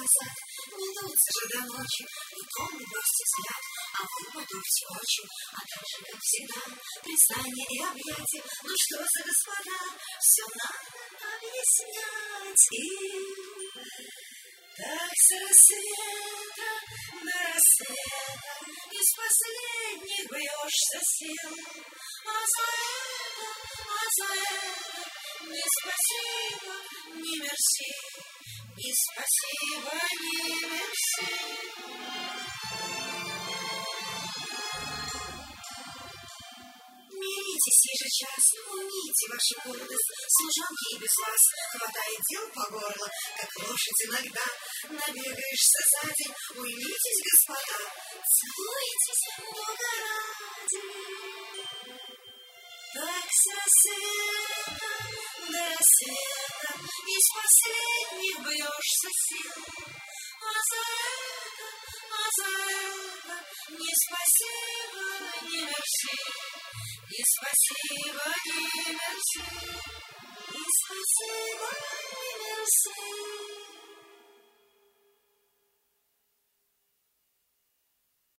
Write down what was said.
назад, не дуется же до ночи, и томный бросьте взгляд, а вы подуйте очи, а также, как всегда, признание и объятия. Ну что за господа, все надо объяснять им. Так с рассвета до рассвета из последних бьешься сил, а за это ни спасибо, ни мерси, ни спасибо, ни мерси. Миритесь ежечасно, уймите вашу гордость, служанки и без вас хватает дел по горло, как лошадь иногда. Набегаешься за день, уймитесь, господа, целуйтесь, Бога ради. Так с рассвета до рассвета из последних бьешься сил, а за это ни спасибо, ни мерси, ни спасибо, ни мерси, ни спасибо, ни мерси.